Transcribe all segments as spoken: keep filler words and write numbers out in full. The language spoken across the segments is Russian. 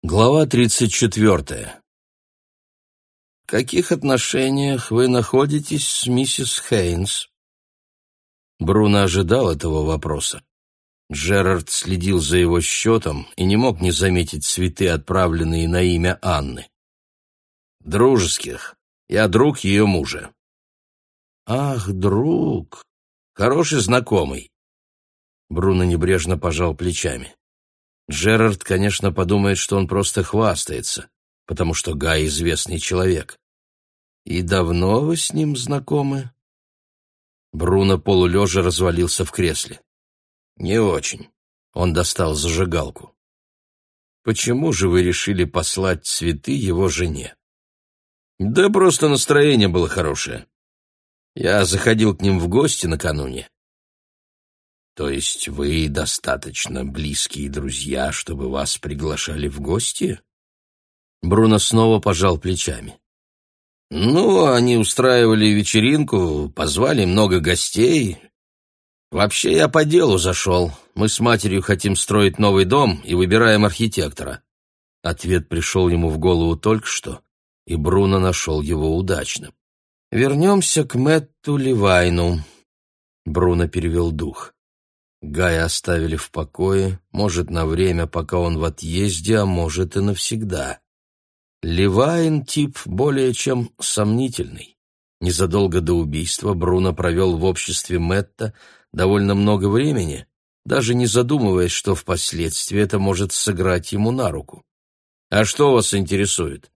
Глава тридцать четвертая. В каких отношениях вы находитесь с миссис Хейнс? Бруно ожидал этого вопроса. Джерард следил за его счетом и не мог не заметить цветы, отправленные на имя Анны. Дружеских. Я друг ее мужа. Ах, друг. Хороший знакомый. Бруно небрежно пожал плечами. Джерард, конечно, подумает, что он просто хвастается, потому что Гай известный человек. И давно вы с ним знакомы? Бруно полулежа развалился в кресле. Не очень. Он достал зажигалку. Почему же вы решили послать цветы его жене? Да просто настроение было хорошее. Я заходил к ним в гости накануне. То есть вы достаточно близкие друзья, чтобы вас приглашали в гости? Бруно снова пожал плечами. Ну, они устраивали вечеринку, позвали много гостей. Вообще я по делу зашел. Мы с матерью хотим строить новый дом и выбираем архитектора. Ответ пришел ему в голову только что, и Бруно нашел его удачным. Вернемся к Мэтту Ливайну. Бруно перевел дух. Гая оставили в покое, может, на время, пока он в отъезде, а может и навсегда. Ливайн тип более чем сомнительный. Незадолго до убийства Бруно провел в обществе Мэтта довольно много времени, даже не задумываясь, что впоследствии это может сыграть ему на руку. А что вас интересует?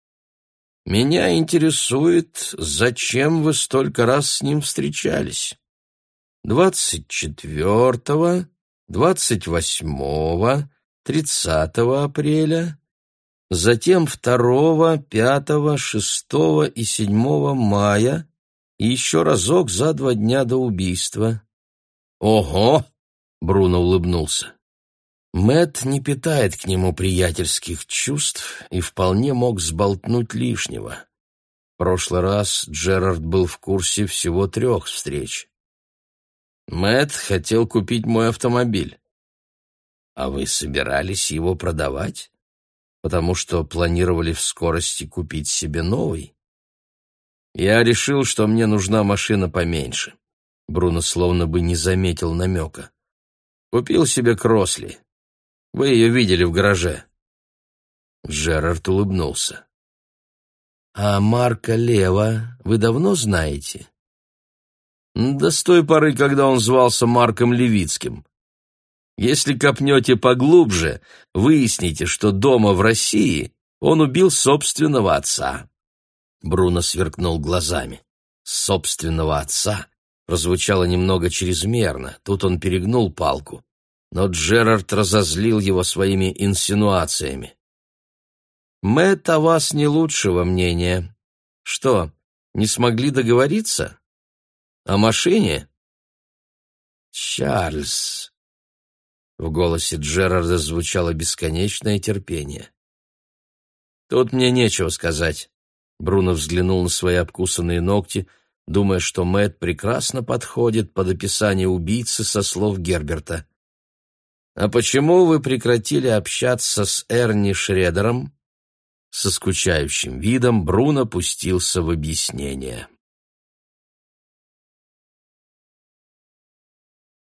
Меня интересует, зачем вы столько раз с ним встречались. Двадцать четвертого, двадцать восьмого, тридцатого апреля, затем второго, пятого, шестого и седьмого мая и еще разок за два дня до убийства. Ого! Бруно улыбнулся. Мэтт не питает к нему приятельских чувств и вполне мог сболтнуть лишнего. В прошлый раз Джерард был в курсе всего трех встреч. Мэтт хотел купить мой автомобиль. А вы собирались его продавать? Потому что планировали в скорости купить себе новый? Я решил, что мне нужна машина поменьше. Бруно словно бы не заметил намека. Купил себе Кросли. Вы ее видели в гараже. Джерард улыбнулся. А Марка Лева вы давно знаете? Да с той поры, когда он звался Марком Левицким. Если копнете поглубже, выясните, что дома в России он убил собственного отца. Бруно сверкнул глазами. Собственного отца прозвучало немного чрезмерно, тут он перегнул палку. Но Джерард разозлил его своими инсинуациями. Мэтт о вас не лучшего мнения. Что, не смогли договориться? О машине? Чарльз. В голосе Джерарда звучало бесконечное терпение. Тут мне нечего сказать. Бруно взглянул на свои обкусанные ногти, думая, что Мэтт прекрасно подходит под описание убийцы со слов Герберта. А почему вы прекратили общаться с Эрни Шредером? Со скучающим видом Бруно пустился в объяснение.